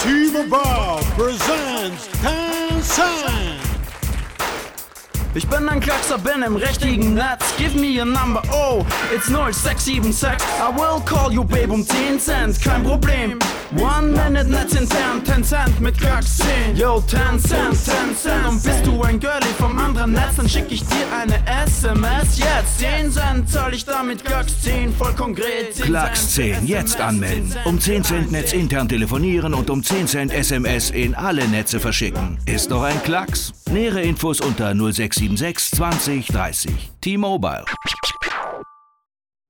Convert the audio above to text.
T-Mobile presents 10 Cent. Ich bin ein Klaxer, bin im richtigen Netz. Give me your number, oh, it's 0676. I will call you, babe, 10 Cent, kein Problem. 1 minute Netz intern, 10 Cent mit Klax 10. Yo, 10 Cent, 10 Cent. Und bist du ein Girlie vom anderen Netz, dann schick ich dir eine SMS jetzt. 10 Cent zahl ich damit Klax 10, voll konkret. Klax 10, jetzt anmelden. Um 10 Cent Netz intern telefonieren und um 10 Cent SMS in alle Netze verschicken. Ist doch ein Klacks. Nähere Infos unter 0676 20 30. T-Mobile.